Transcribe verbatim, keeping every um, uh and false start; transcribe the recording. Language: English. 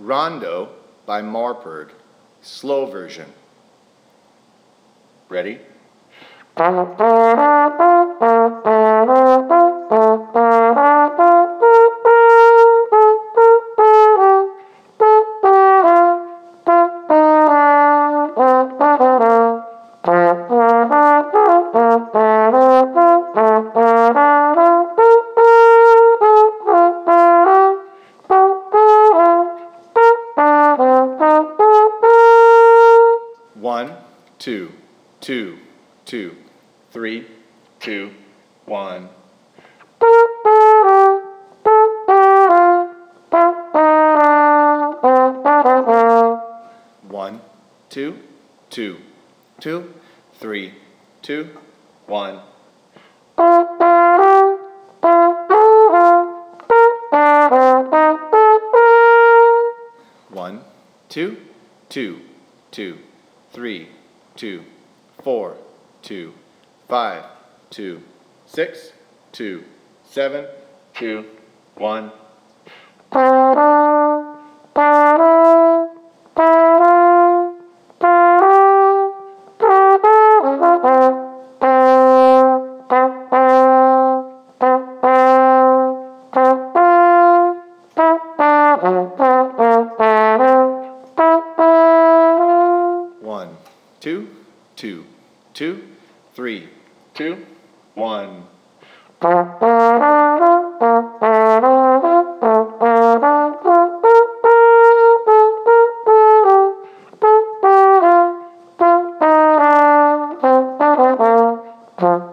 Rondo by Marburg, slow version. Ready? One, two, two, two, three, two, one. One, two, two, two, three, two, one. One, two, two, two, three, two, four, two, five, two, six, two, seven, two, one. One, two, two, two, three, two, one. Huh?